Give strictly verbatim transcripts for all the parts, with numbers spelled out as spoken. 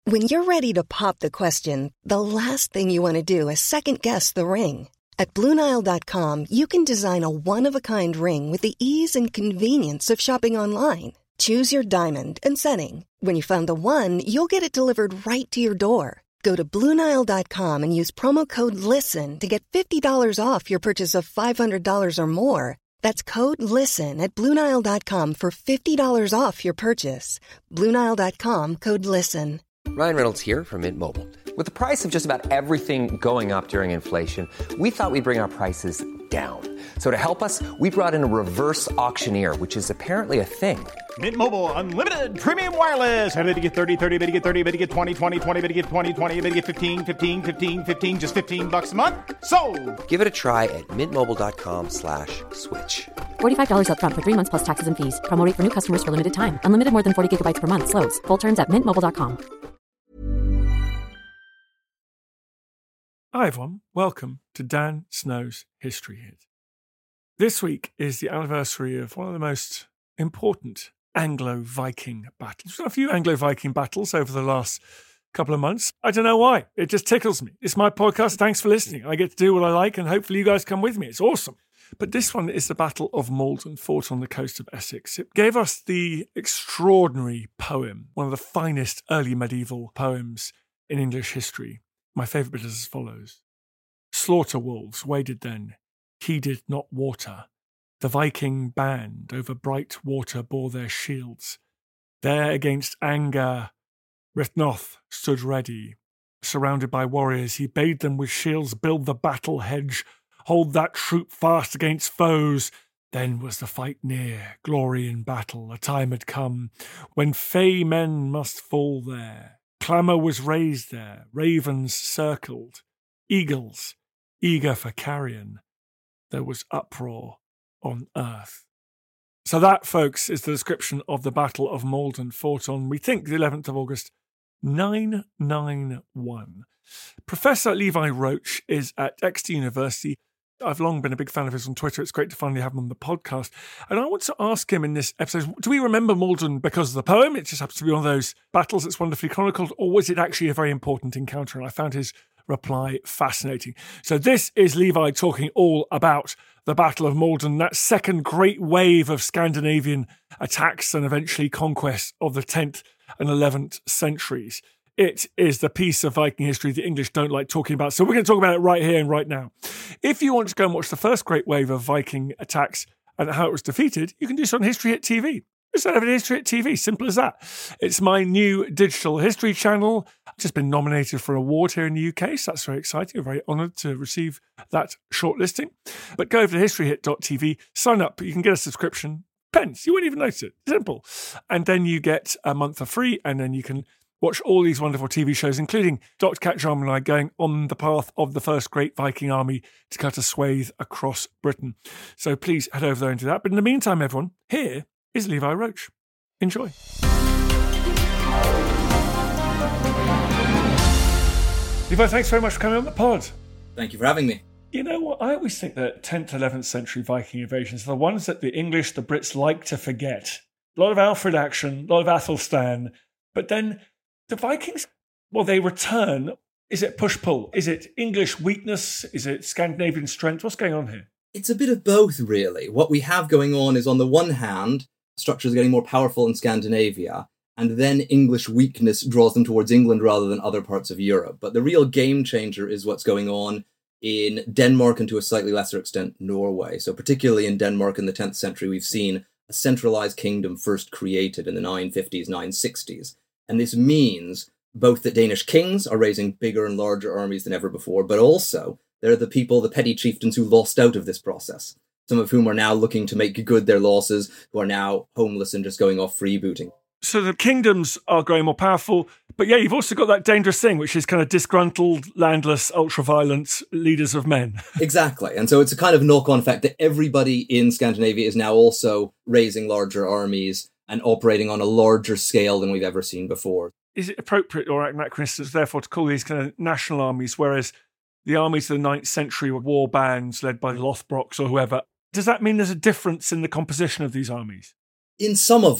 When you're ready to pop the question, the last thing you want to do is second-guess the ring. At Blue Nile dot com, you can design a one-of-a-kind ring with the ease and convenience of shopping online. Choose your diamond and setting. When you find the one, you'll get it delivered right to your door. Go to Blue Nile dot com and use promo code LISTEN to get fifty dollars off your purchase of five hundred dollars or more. That's code LISTEN at Blue Nile dot com for fifty dollars off your purchase. Blue Nile dot com, code LISTEN. Ryan Reynolds here from Mint Mobile. With the price of just about everything going up during inflation, we thought we'd bring our prices down. So to help us, we brought in a reverse auctioneer, which is apparently a thing. Mint Mobile Unlimited Premium Wireless. How to get thirty, thirty, how to get thirty, how to get twenty, twenty, twenty, how to get twenty, twenty, how to get fifteen, fifteen, fifteen, fifteen, just fifteen bucks a month? Sold! Give it a try at mintmobile.com slash switch. forty-five dollars up front for three months plus taxes and fees. Promo rate for new customers for limited time. Unlimited more than forty gigabytes per month. Slows full terms at mint mobile dot com. Hi everyone, welcome to Dan Snow's History Hit. This week is the anniversary of one of the most important Anglo-Viking battles. We've done a few Anglo-Viking battles over the last couple of months. I don't know why, it just tickles me. It's my podcast, thanks for listening. I get to do what I like and hopefully you guys come with me, it's awesome. But this one is the Battle of Maldon, fought on the coast of Essex. It gave us the extraordinary poem, one of the finest early medieval poems in English history. My favourite bit is as follows. Slaughter wolves waded then, heeded not water. The Viking band over bright water bore their shields. There against anger, Byrhtnoth stood ready. Surrounded by warriors, he bade them with shields build the battle hedge, hold that troop fast against foes. Then was the fight near, glory in battle. A time had come when fey men must fall there. Clamour was raised there, ravens circled, eagles eager for carrion. There was uproar on earth. So that, folks, is the description of the Battle of Maldon, fought on, we think, the eleventh of August, nine ninety-one. Professor Levi Roche is at Exeter University. I've long been a big fan of his on Twitter. It's great to finally have him on the podcast. And I want to ask him in this episode, do we remember Maldon because of the poem? It just happens to be one of those battles that's wonderfully chronicled, or was it actually a very important encounter? And I found his reply fascinating. So this is Levi talking all about the Battle of Maldon, that second great wave of Scandinavian attacks and eventually conquest of the tenth and eleventh centuries. It is the piece of Viking history the English don't like talking about. So we're going to talk about it right here and right now. If you want to go and watch the first great wave of Viking attacks and how it was defeated, you can do so on History Hit T V. Just have it History Hit T V, simple as that. It's my new digital history channel. I've just been nominated for an award here in the U K, so that's very exciting. I'm very honoured to receive that shortlisting. But go over to history hit dot t v, sign up. You can get a subscription. Pence, you won't even notice it. Simple. And then you get a month for free, and then you can watch all these wonderful T V shows, including Doctor Cat Jarman and I going on the path of the first great Viking army to cut a swathe across Britain. So please head over there and do that. But in the meantime, everyone, here is Levi Roche. Enjoy. Levi, thanks very much for coming on the pod. Thank you for having me. You know what? I always think that tenth, eleventh century Viking invasions are the ones that the English, the Brits like to forget. A lot of Alfred action, a lot of Athelstan, but then the Vikings, well, they return. Is it push-pull? Is it English weakness? Is it Scandinavian strength? What's going on here? It's a bit of both, really. What we have going on is, on the one hand, structures are getting more powerful in Scandinavia, and then English weakness draws them towards England rather than other parts of Europe. But the real game changer is what's going on in Denmark and, to a slightly lesser extent, Norway. So particularly in Denmark in the tenth century, we've seen a centralized kingdom first created in the nine fifties, nine sixties. And this means both that Danish kings are raising bigger and larger armies than ever before, but also they're the people, the petty chieftains who lost out of this process, some of whom are now looking to make good their losses, who are now homeless and just going off freebooting. So the kingdoms are growing more powerful, but yeah, you've also got that dangerous thing, which is kind of disgruntled, landless, ultra-violent leaders of men. Exactly. And so it's a kind of knock-on effect that everybody in Scandinavia is now also raising larger armies and operating on a larger scale than we've ever seen before. Is it appropriate or anachronistic, therefore, to call these kind of national armies, whereas the armies of the ninth century were war bands led by the Lothbrocks or whoever? Does that mean there's a difference in the composition of these armies? In some of them.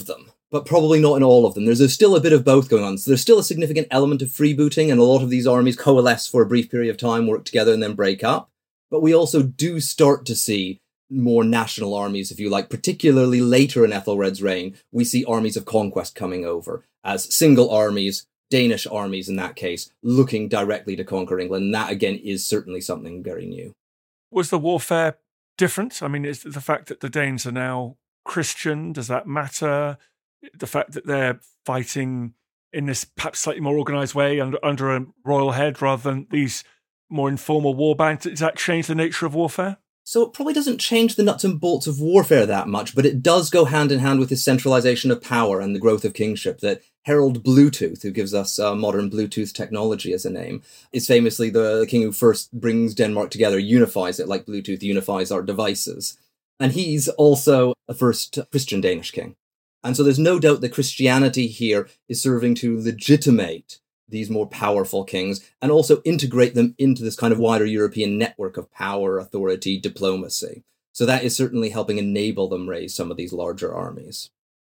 but probably not in all of them. There's, there's still a bit of both going on. So there's still a significant element of freebooting, and a lot of these armies coalesce for a brief period of time, work together, and then break up. But we also do start to see more national armies, if you like, particularly later in Ethelred's reign. We see armies of conquest coming over as single armies, Danish armies in that case, looking directly to conquer England. And that, again, is certainly something very new. Was the warfare different? I mean, is the fact that the Danes are now Christian, does that matter? The fact that they're fighting in this perhaps slightly more organised way under, under a royal head rather than these more informal war bands, does that change the nature of warfare? So it probably doesn't change the nuts and bolts of warfare that much, but it does go hand in hand with this centralisation of power and the growth of kingship that Harold Bluetooth, who gives us uh, modern Bluetooth technology as a name, is famously the king who first brings Denmark together, unifies it like Bluetooth unifies our devices. And he's also the first Christian Danish king. And so there's no doubt that Christianity here is serving to legitimate these more powerful kings and also integrate them into this kind of wider European network of power, authority, diplomacy. So that is certainly helping enable them raise some of these larger armies.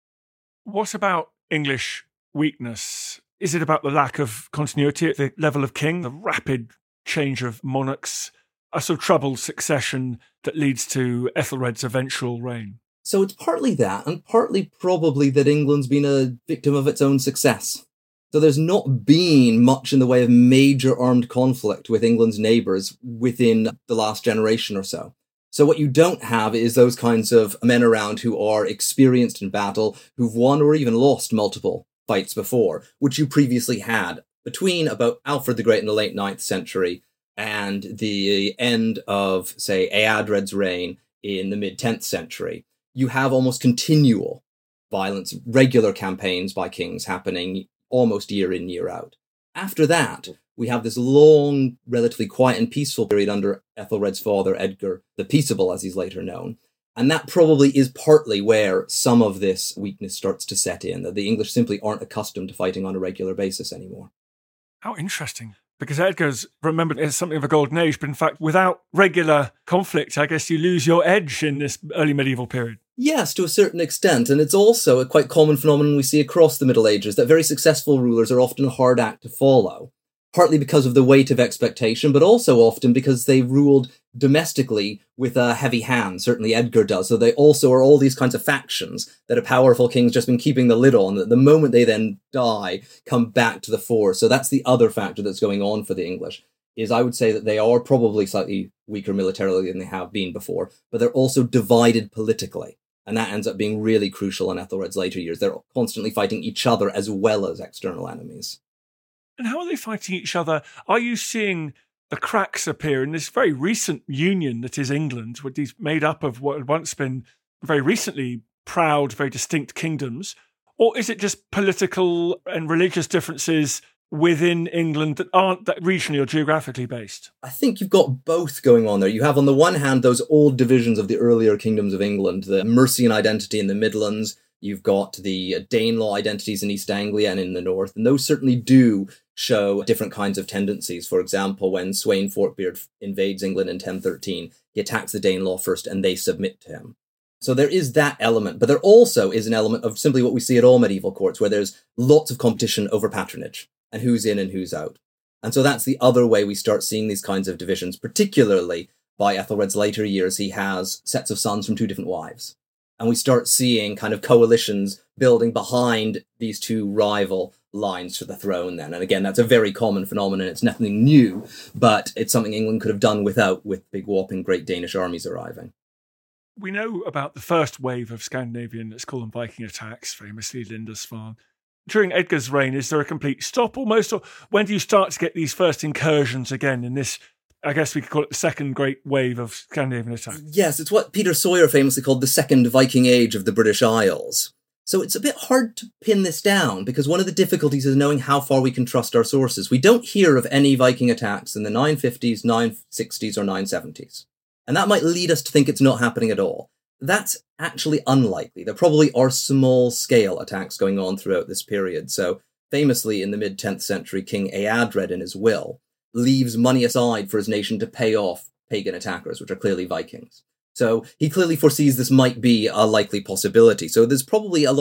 What about English weakness? Is it about the lack of continuity at the level of king, the rapid change of monarchs, a sort of troubled succession that leads to Ethelred's eventual reign? So it's partly that, and partly probably that England's been a victim of its own success. So there's not been much in the way of major armed conflict with England's neighbours within the last generation or so. So what you don't have is those kinds of men around who are experienced in battle, who've won or even lost multiple fights before, which you previously had between about Alfred the Great in the late ninth century and the end of, say, Eadred's reign in the mid-tenth century. You have almost continual violence, regular campaigns by kings happening almost year in, year out. After that, we have this long, relatively quiet and peaceful period under Ethelred's father, Edgar the Peaceable, as he's later known. And that probably is partly where some of this weakness starts to set in, that the English simply aren't accustomed to fighting on a regular basis anymore. How interesting. Because Edgar's remembered as something of a golden age, but in fact, without regular conflict, I guess you lose your edge in this early medieval period. Yes, to a certain extent, and it's also a quite common phenomenon we see across the Middle Ages, that very successful rulers are often a hard act to follow, partly because of the weight of expectation, but also often because they ruled domestically with a heavy hand, certainly Edgar does, so they also are all these kinds of factions that a powerful king's just been keeping the lid on, that the moment they then die, come back to the fore. So that's the other factor that's going on for the English, is I would say that they are probably slightly weaker militarily than they have been before, but they're also divided politically. And that ends up being really crucial in Ethelred's later years. They're constantly fighting each other as well as external enemies. And how are they fighting each other? Are you seeing the cracks appear in this very recent union that is England, with these made up of what had once been very recently proud, very distinct kingdoms? Or is it just political and religious differences within England that aren't that regionally or geographically based? I think you've got both going on there. You have on the one hand those old divisions of the earlier kingdoms of England, the Mercian identity in the Midlands, you've got the Danelaw identities in East Anglia and in the north, and those certainly do show different kinds of tendencies. For example, when Sweyn Forkbeard invades England in ten thirteen, he attacks the Danelaw first and they submit to him. So there is that element, but there also is an element of simply what we see at all medieval courts, where there's lots of competition over patronage and who's in and who's out. And so that's the other way we start seeing these kinds of divisions, particularly by Ethelred's later years. He has sets of sons from two different wives. And we start seeing kind of coalitions building behind these two rival lines for the throne then. And again, that's a very common phenomenon. It's nothing new, but it's something England could have done without, with big whopping great Danish armies arriving. We know about the first wave of Scandinavian, let's call them Viking attacks, famously Lindisfarne. During Edgar's reign, is there a complete stop almost? Or when do you start to get these first incursions again in this, I guess we could call it the second great wave of Scandinavian attacks? Yes, it's what Peter Sawyer famously called the second Viking age of the British Isles. So it's a bit hard to pin this down, because one of the difficulties is knowing how far we can trust our sources. We don't hear of any Viking attacks in the nine fifties, nine sixties, or nine seventies. And that might lead us to think it's not happening at all. That's actually unlikely. There probably are small-scale attacks going on throughout this period. So famously, in the mid-tenth century, King Eadred, in his will, leaves money aside for his nation to pay off pagan attackers, which are clearly Vikings. So he clearly foresees this might be a likely possibility. So there's probably a lot of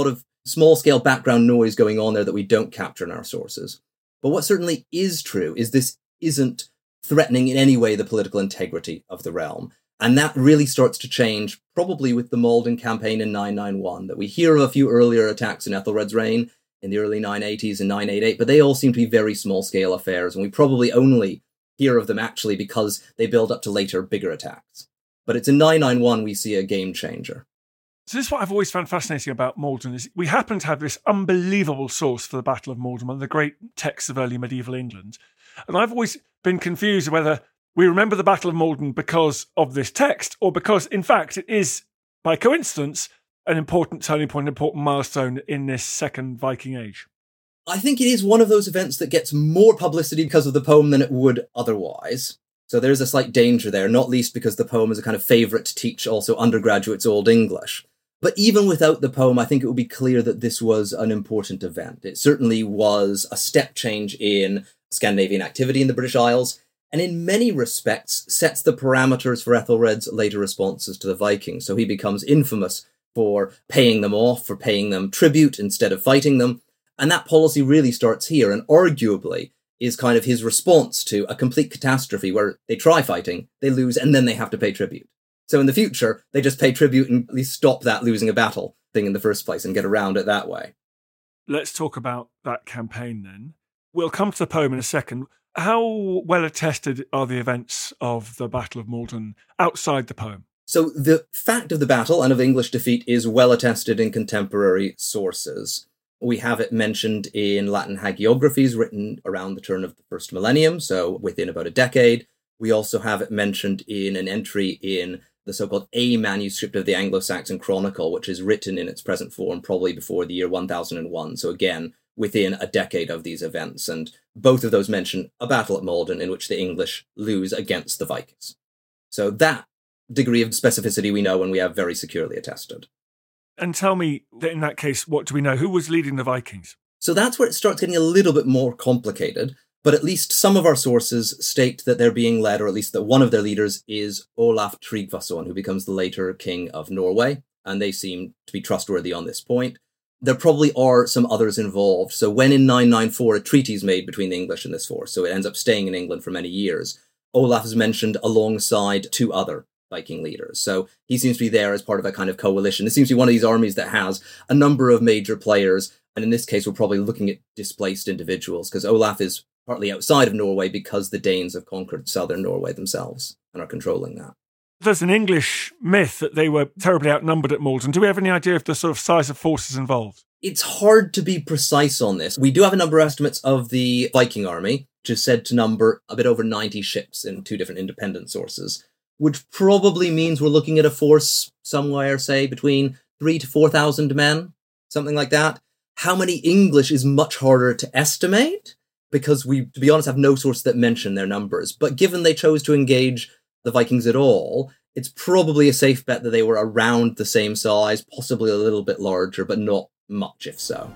small-scale background noise going on there that we don't capture in our sources. But what certainly is true is this isn't threatening in any way the political integrity of the realm. And that really starts to change probably with the Maldon campaign in nine ninety-one, that we hear of a few earlier attacks in Ethelred's reign in the early nine eighties and nine eighty-eight, but they all seem to be very small-scale affairs, and we probably only hear of them actually because they build up to later bigger attacks. But it's in nine ninety-one we see a game changer. So this is what I've always found fascinating about Maldon, is we happen to have this unbelievable source for the Battle of Maldon, one of the great texts of early medieval England. And I've always been confused whether we remember the Battle of Maldon because of this text, or because, in fact, it is, by coincidence, an important turning point, an important milestone in this second Viking age. I think it is one of those events that gets more publicity because of the poem than it would otherwise. So there's a slight danger there, not least because the poem is a kind of favourite to teach also undergraduates Old English. But even without the poem, I think it would be clear that this was an important event. It certainly was a step change in Scandinavian activity in the British Isles, and in many respects sets the parameters for Ethelred's later responses to the Vikings. So he becomes infamous for paying them off, for paying them tribute instead of fighting them. And that policy really starts here, and arguably is kind of his response to a complete catastrophe where they try fighting, they lose, and then they have to pay tribute. So in the future, they just pay tribute and at least stop that losing a battle thing in the first place and get around it that way. Let's talk about that campaign then. We'll come to the poem in a second. How well attested are the events of the Battle of Maldon outside the poem? So the fact of the battle and of English defeat is well attested in contemporary sources. We have it mentioned in Latin hagiographies written around the turn of the first millennium, so within about a decade. We also have it mentioned in an entry in the so-called A manuscript of the Anglo-Saxon Chronicle, which is written in its present form probably before the year one thousand one. So again, within a decade of these events. And both of those mention a battle at Maldon in which the English lose against the Vikings. So that degree of specificity we know and we have very securely attested. And tell me, that in that case, what do we know? Who was leading the Vikings? So that's where it starts getting a little bit more complicated. But at least some of our sources state that they're being led, or at least that one of their leaders is Olaf Tryggvason, who becomes the later king of Norway. And they seem to be trustworthy on this point. There probably are some others involved. So when in nine ninety-four a treaty is made between the English and this force, so it ends up staying in England for many years, Olaf is mentioned alongside two other Viking leaders. So he seems to be there as part of a kind of coalition. This seems to be one of these armies that has a number of major players. And in this case, we're probably looking at displaced individuals, because Olaf is partly outside of Norway because the Danes have conquered southern Norway themselves and are controlling that. There's an English myth that they were terribly outnumbered at Maldon. Do we have any idea of the sort of size of forces involved? It's hard to be precise on this. We do have a number of estimates of the Viking army, which is said to number a bit over ninety ships in two different independent sources, which probably means we're looking at a force somewhere, say, between three to four thousand men, something like that. How many English is much harder to estimate, because we, to be honest, have no source that mention their numbers. But given they chose to engage the Vikings at all, it's probably a safe bet that they were around the same size, possibly a little bit larger, but not much if so.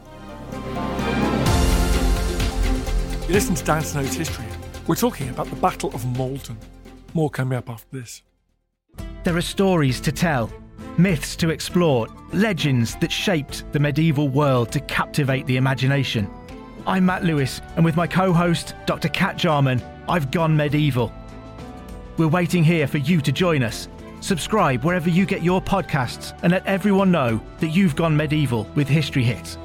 You listen to Dan Snow's History. We're talking about the Battle of Maldon. More coming up after this. There are stories to tell, myths to explore, legends that shaped the medieval world to captivate the imagination. I'm Matt Lewis, and with my co-host, Doctor Kat Jarman, I've gone medieval. We're waiting here for you to join us. Subscribe wherever you get your podcasts and let everyone know that you've gone medieval with History Hit.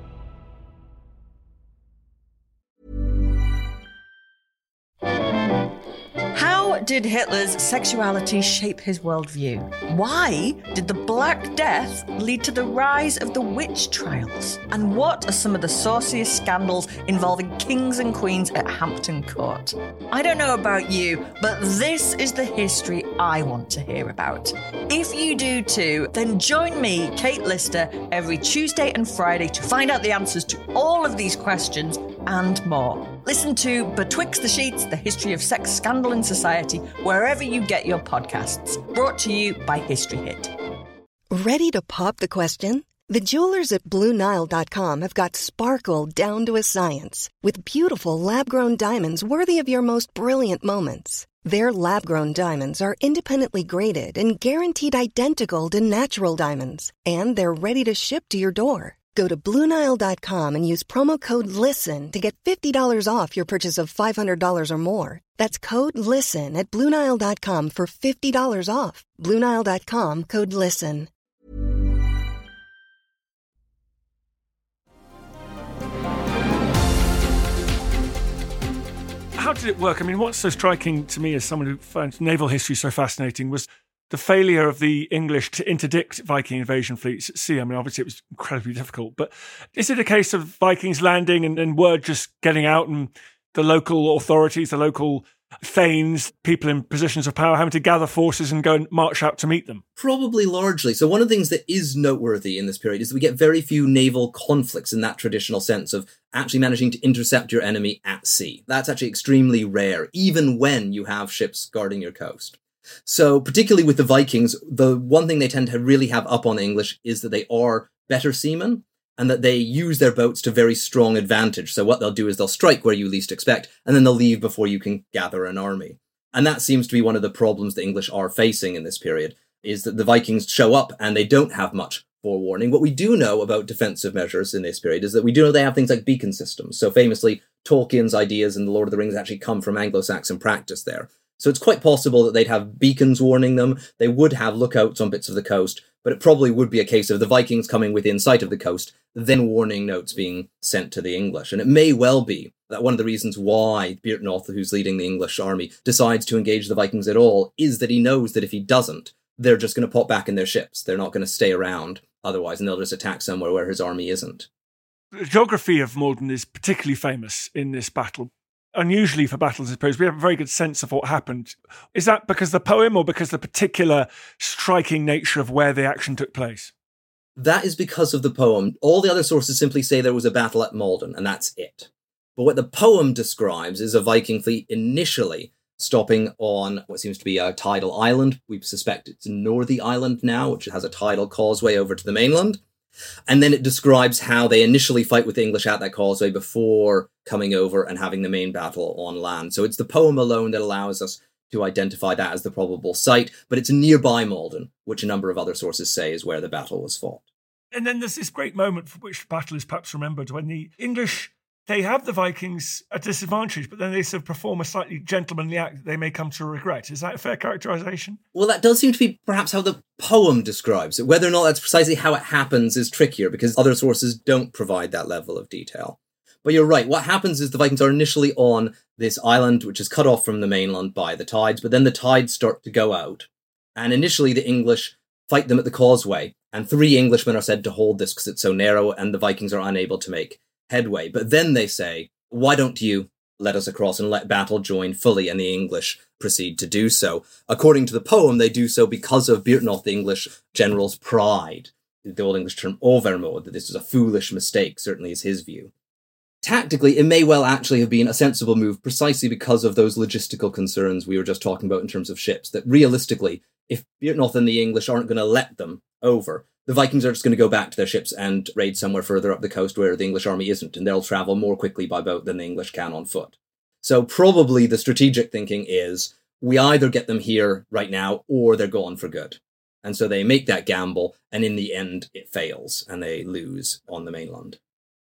How did Hitler's sexuality shape his worldview? Why did the Black Death lead to the rise of the witch trials? And what are some of the sauciest scandals involving kings and queens at Hampton Court? I don't know about you, but this is the history I want to hear about. If you do too, then join me, Kate Lister, every Tuesday and Friday to find out the answers to all of these questions and more. Listen to Betwixt the Sheets, The History of Sex, Scandal and Society, wherever you get your podcasts. Brought to you by History Hit. Ready to pop the question? The jewelers at Blue Nile dot com have got sparkle down to a science with beautiful lab-grown diamonds worthy of your most brilliant moments. Their lab-grown diamonds are independently graded and guaranteed identical to natural diamonds, and they're ready to ship to your door. Go to Blue Nile dot com and use promo code LISTEN to get fifty dollars off your purchase of five hundred dollars or more. That's code LISTEN at Blue Nile dot com for fifty dollars off. Blue Nile dot com, code LISTEN. How did it work? I mean, what's so striking to me as someone who finds naval history so fascinating was the failure of the English to interdict Viking invasion fleets at sea. I mean, obviously it was incredibly difficult, but is it a case of Vikings landing and, and word just getting out and the local authorities, the local thanes, people in positions of power having to gather forces and go and march out to meet them? Probably largely. So one of the things that is noteworthy in this period is that we get very few naval conflicts in that traditional sense of actually managing to intercept your enemy at sea. That's actually extremely rare, even when you have ships guarding your coast. So particularly with the Vikings, the one thing they tend to really have up on the English is that they are better seamen and that they use their boats to very strong advantage. So what they'll do is they'll strike where you least expect, and then they'll leave before you can gather an army. And that seems to be one of the problems the English are facing in this period, is that the Vikings show up and they don't have much forewarning. What we do know about defensive measures in this period is that we do know they have things like beacon systems. So famously, Tolkien's ideas in The Lord of the Rings actually come from Anglo-Saxon practice there. So it's quite possible that they'd have beacons warning them. They would have lookouts on bits of the coast, but it probably would be a case of the Vikings coming within sight of the coast, then warning notes being sent to the English. And it may well be that one of the reasons why Byrhtnoth, who's leading the English army, decides to engage the Vikings at all is that he knows that if he doesn't, they're just going to pop back in their ships. They're not going to stay around otherwise, and they'll just attack somewhere where his army isn't. The geography of Maldon is particularly famous in this battle. Unusually for battles, I suppose, we have a very good sense of what happened. Is that because the poem or because the particular striking nature of where the action took place? That is because of the poem. All the other sources simply say there was a battle at Maldon, and that's it. But what the poem describes is a Viking fleet initially stopping on what seems to be a tidal island. We suspect it's Northey Island now, which has a tidal causeway over to the mainland. And then it describes how they initially fight with the English at that causeway before coming over and having the main battle on land. So it's the poem alone that allows us to identify that as the probable site, but it's nearby Maldon, which a number of other sources say is where the battle was fought. And then there's this great moment for which the battle is perhaps remembered when the English, they have the Vikings at disadvantage, but then they sort of perform a slightly gentlemanly act that they may come to regret. Is that a fair characterisation? Well, that does seem to be perhaps how the poem describes it. Whether or not that's precisely how it happens is trickier because other sources don't provide that level of detail. But you're right. What happens is the Vikings are initially on this island, which is cut off from the mainland by the tides, but then the tides start to go out. And initially the English fight them at the causeway, and three Englishmen are said to hold this because it's so narrow, and the Vikings are unable to make headway. But then they say, why don't you let us across and let battle join fully? And the English proceed to do so. According to the poem, they do so because of Byrhtnoth, the English general's pride. The Old English term overmod, that this was a foolish mistake, certainly is his view. Tactically, it may well actually have been a sensible move precisely because of those logistical concerns we were just talking about in terms of ships, that realistically, if Byrhtnoth and the English aren't going to let them over, the Vikings are just going to go back to their ships and raid somewhere further up the coast where the English army isn't, and they'll travel more quickly by boat than the English can on foot. So probably the strategic thinking is, we either get them here right now, or they're gone for good. And so they make that gamble, and in the end, it fails, and they lose on the mainland.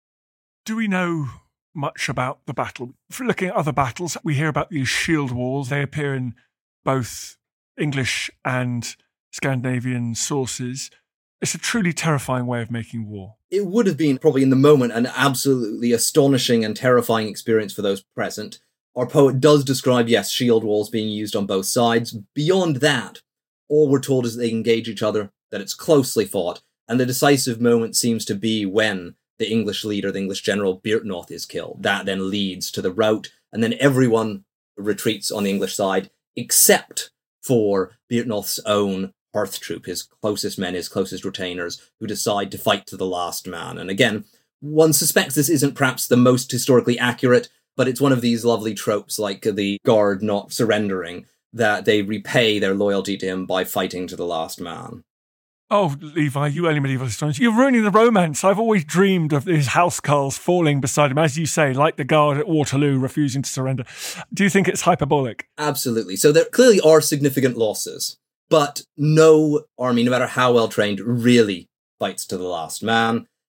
Do we know much about the battle? For looking at other battles, we hear about these shield walls. They appear in both English and Scandinavian sources. It's a truly terrifying way of making war. It would have been, probably in the moment, an absolutely astonishing and terrifying experience for those present. Our poet does describe, yes, shield walls being used on both sides. Beyond that, all we're told is that they engage each other, that it's closely fought, and the decisive moment seems to be when the English leader, the English general, Byrhtnoth, is killed. That then leads to the rout, and then everyone retreats on the English side, except for Byrhtnoth's own hearth troop, his closest men, his closest retainers, who decide to fight to the last man. And again, one suspects this isn't perhaps the most historically accurate, but it's one of these lovely tropes like the guard not surrendering, that they repay their loyalty to him by fighting to the last man. Oh, Levi, you early medieval historians, you're ruining the romance. I've always dreamed of his housecarls falling beside him, as you say, like the guard at Waterloo refusing to surrender. Do you think it's hyperbolic? Absolutely. So there clearly are significant losses, but no army, no matter how well trained, really fights to the last man.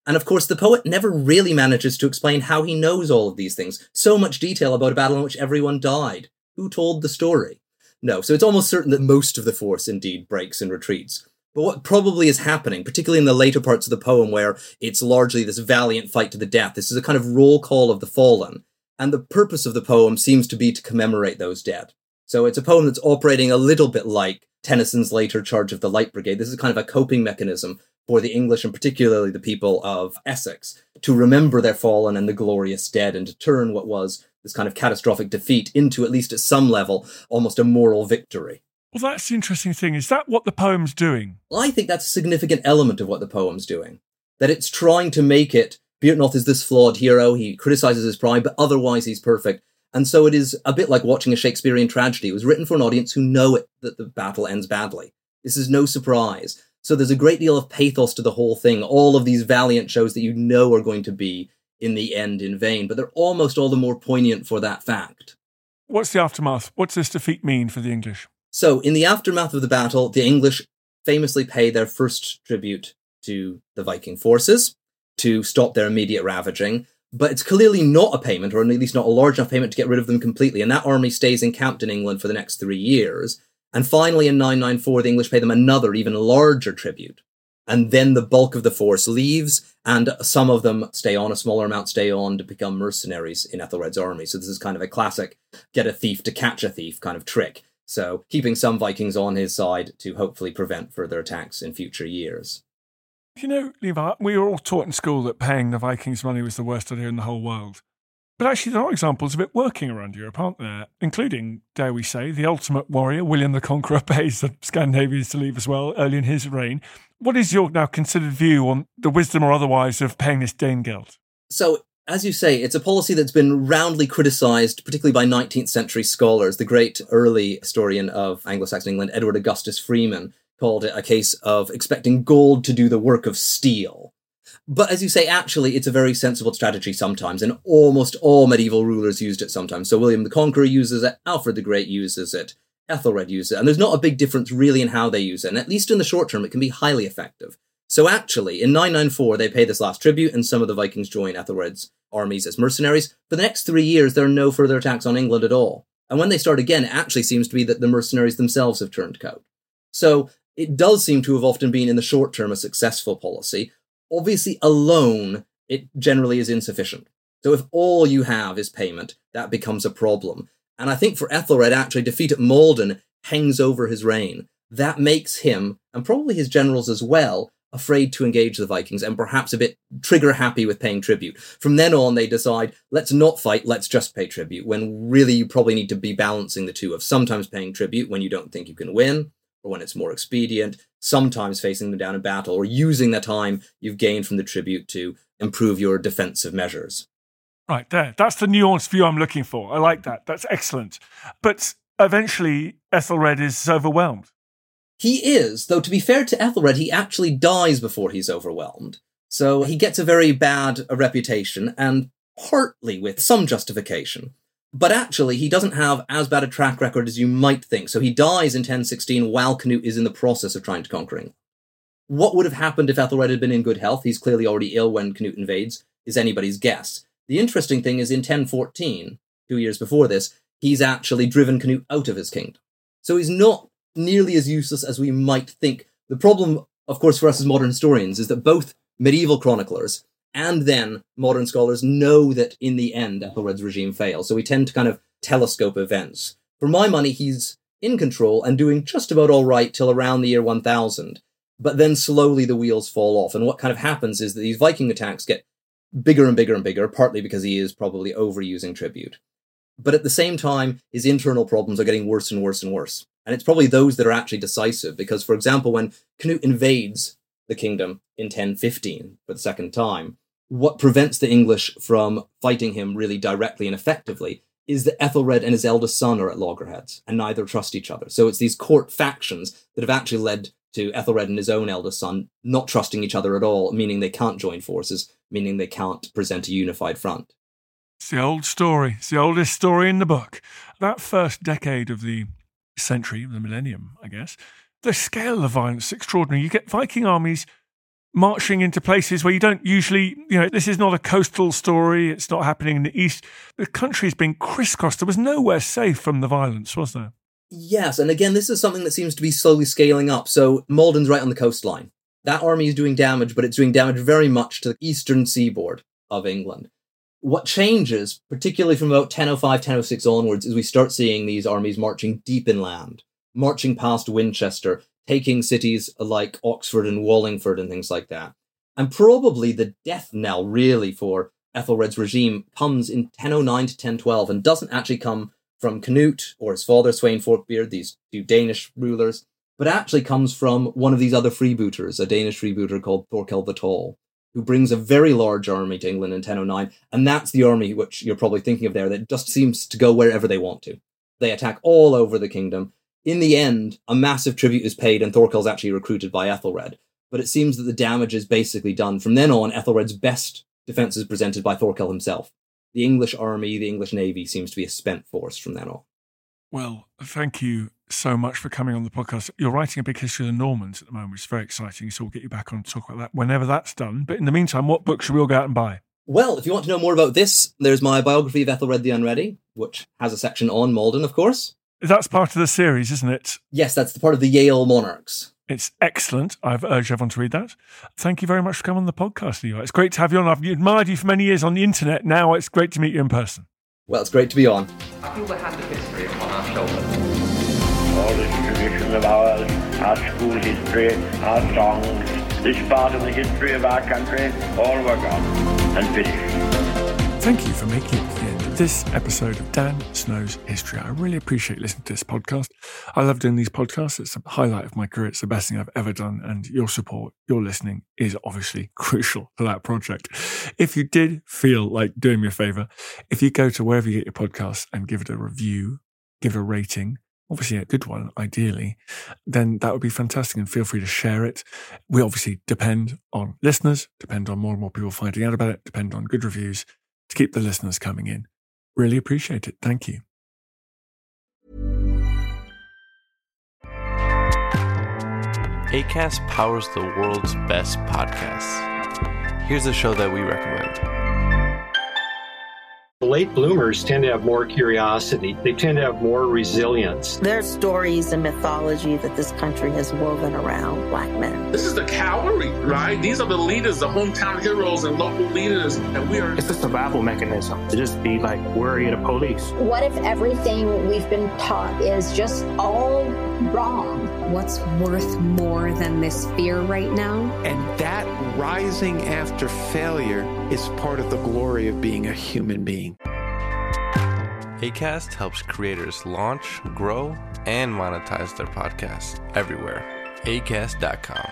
And of course, the poet never really manages to explain how he knows all of these things. So much detail about a battle in which everyone died. Who told the story? No, so it's almost certain that most of the force indeed breaks and retreats. But what probably is happening, particularly in the later parts of the poem where it's largely this valiant fight to the death, this is a kind of roll call of the fallen. And the purpose of the poem seems to be to commemorate those dead. So it's a poem that's operating a little bit like Tennyson's later Charge of the Light Brigade. This is kind of a coping mechanism for the English and particularly the people of Essex to remember their fallen and the glorious dead and to turn what was this kind of catastrophic defeat into, at least at some level, almost a moral victory. Well, that's the interesting thing. Is that what the poem's doing? Well, I think that's a significant element of what the poem's doing. That it's trying to make it, Beardnoth is this flawed hero, he criticises his pride, but otherwise he's perfect. And so it is a bit like watching a Shakespearean tragedy. It was written for an audience who know it, that the battle ends badly. This is no surprise. So there's a great deal of pathos to the whole thing. All of these valiant shows that you know are going to be, in the end, in vain. But they're almost all the more poignant for that fact. What's the aftermath? What's this defeat mean for the English? So, in the aftermath of the battle, the English famously pay their first tribute to the Viking forces to stop their immediate ravaging. But it's clearly not a payment, or at least not a large enough payment to get rid of them completely. And that army stays encamped in England for the next three years. And finally, in nine ninety-four, the English pay them another, even larger tribute. And then the bulk of the force leaves, and some of them stay on, a smaller amount stay on to become mercenaries in Ethelred's army. So this is kind of a classic get a thief to catch a thief kind of trick. So keeping some Vikings on his side to hopefully prevent further attacks in future years. You know, Levi, we were all taught in school that paying the Vikings money was the worst idea in the whole world. But actually there are examples of it working around Europe, aren't there? Including, dare we say, the ultimate warrior, William the Conqueror, pays the Scandinavians to leave as well early in his reign. What is your now considered view on the wisdom or otherwise of paying this Danegeld? So, as you say, it's a policy that's been roundly criticised, particularly by nineteenth century scholars. The great early historian of Anglo-Saxon England, Edward Augustus Freeman, called it a case of expecting gold to do the work of steel. But as you say, actually, it's a very sensible strategy sometimes, and almost all medieval rulers used it sometimes. So William the Conqueror uses it, Alfred the Great uses it, Ethelred uses it, and there's not a big difference really in how they use it, and at least in the short term, it can be highly effective. So actually, in nine ninety-four, they pay this last tribute, and some of the Vikings join Ethelred's armies as mercenaries. For the next three years, there are no further attacks on England at all. And when they start again, it actually seems to be that the mercenaries themselves have turned coat. So it does seem to have often been, in the short term, a successful policy. Obviously, alone, it generally is insufficient. So if all you have is payment, that becomes a problem. And I think for Ethelred, actually, defeat at Maldon hangs over his reign. That makes him, and probably his generals as well, afraid to engage the Vikings and perhaps a bit trigger-happy with paying tribute. From then on, they decide, let's not fight, let's just pay tribute, when really you probably need to be balancing the two of sometimes paying tribute when you don't think you can win, or when it's more expedient, sometimes facing them down in battle, or using the time you've gained from the tribute to improve your defensive measures. Right, there. That's the nuanced view I'm looking for. I like that. That's excellent. But eventually, Ethelred is overwhelmed. He is, though to be fair to Ethelred, he actually dies before he's overwhelmed. So he gets a very bad a reputation, and partly with some justification. But actually, he doesn't have as bad a track record as you might think. So he dies in ten sixteen while Canute is in the process of trying to conquer England. What would have happened if Ethelred had been in good health? He's clearly already ill when Canute invades, is anybody's guess. The interesting thing is in ten fourteen, two years before this, he's actually driven Canute out of his kingdom. So he's not nearly as useless as we might think. The problem, of course, for us as modern historians is that both medieval chroniclers and then modern scholars know that in the end Ethelred's regime fails. So we tend to kind of telescope events. For my money, he's in control and doing just about all right till around the year one thousand. But then slowly the wheels fall off. And what kind of happens is that these Viking attacks get bigger and bigger and bigger, partly because he is probably overusing tribute. But at the same time, his internal problems are getting worse and worse and worse. And it's probably those that are actually decisive, because, for example, when Canute invades the kingdom in ten fifteen for the second time, what prevents the English from fighting him really directly and effectively is that Ethelred and his eldest son are at loggerheads, and neither trust each other. So it's these court factions that have actually led to Ethelred and his own eldest son not trusting each other at all, meaning they can't join forces, meaning they can't present a unified front. It's the old story. It's the oldest story in the book. That first decade of the century, the millennium, I guess, the scale of violence is extraordinary. You get Viking armies marching into places where you don't usually, you know, this is not a coastal story. It's not happening in the east. The country's been crisscrossed. There was nowhere safe from the violence, was there? Yes, and again, this is something that seems to be slowly scaling up. So Maldon's right on the coastline. That army is doing damage, but it's doing damage very much to the eastern seaboard of England. What changes, particularly from about ten oh five, ten oh six onwards, is we start seeing these armies marching deep inland, marching past Winchester, taking cities like Oxford and Wallingford and things like that. And probably the death knell, really, for Ethelred's regime comes in ten oh nine to ten twelve and doesn't actually come from Canute or his father, Sweyn Forkbeard, these two Danish rulers, but actually comes from one of these other freebooters, a Danish freebooter called Thorkel the Tall, who brings a very large army to England in ten oh nine, and that's the army which you're probably thinking of there that just seems to go wherever they want to. They attack all over the kingdom. In the end, a massive tribute is paid, and Thorkel's actually recruited by Ethelred. But it seems that the damage is basically done. From then on, Ethelred's best defence is presented by Thorkel himself. The English army, the English navy, seems to be a spent force from then on. Well, thank you so much for coming on the podcast. You're writing a big history of the Normans at the moment, which is very exciting, so we'll get you back on to talk about that whenever that's done. But in the meantime, what books should we all go out and buy? Well, if you want to know more about this, there's my biography of Ethelred the Unready, which has a section on Maldon, of course. That's part of the series, isn't it? Yes, that's the part of the Yale Monarchs. It's excellent. I've urged everyone to read that. Thank you very much for coming on the podcast, Levi. It's great to have you on. I've admired you for many years on the internet. Now it's great to meet you in person. Well, it's great to be on. I feel we have the history upon our shoulders. All this tradition of ours, our school history, our songs, this part of the history of our country, all were gone and finished. Thank you for making it to the end of this episode of Dan Snow's History. I really appreciate listening to this podcast. I love doing these podcasts. It's a highlight of my career. It's the best thing I've ever done. And your support, your listening is obviously crucial to that project. If you did feel like doing me a favour, if you go to wherever you get your podcasts and give it a review, give it a rating, obviously a good one, ideally, then that would be fantastic, and feel free to share it. We obviously depend on listeners, depend on more and more people finding out about it, depend on good reviews to keep the listeners coming in. Really appreciate it. Thank you. Acast powers the world's best podcasts. Here's a show that we recommend. Late bloomers tend to have more curiosity. They tend to have more resilience. There are stories and mythology that this country has woven around Black men. This is the cavalry, right? These are the leaders, the hometown heroes and local leaders. And we are... It's a survival mechanism to just be like worried of police. What if everything we've been taught is just all wrong? What's worth more than this fear right now? And that rising after failure is part of the glory of being a human being. Acast helps creators launch, grow, and monetize their podcasts everywhere. acast dot com.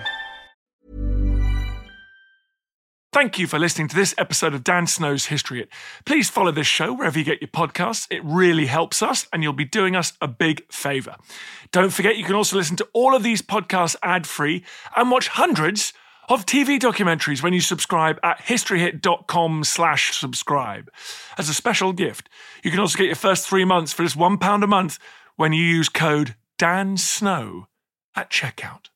Thank you for listening to this episode of Dan Snow's History Hit. Please follow this show wherever you get your podcasts. It really helps us, and you'll be doing us a big favour. Don't forget, you can also listen to all of these podcasts ad-free and watch hundreds of T V documentaries when you subscribe at historyhit.com slash subscribe. As a special gift, you can also get your first three months for just one pound a month when you use code DANSNOW at checkout.